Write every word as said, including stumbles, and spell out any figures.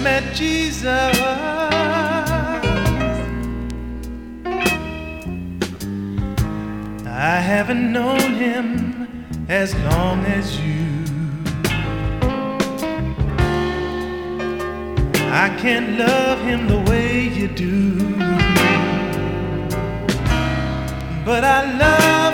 met Jesus, I haven't known him as long as you. I can't love him the way you do, but I love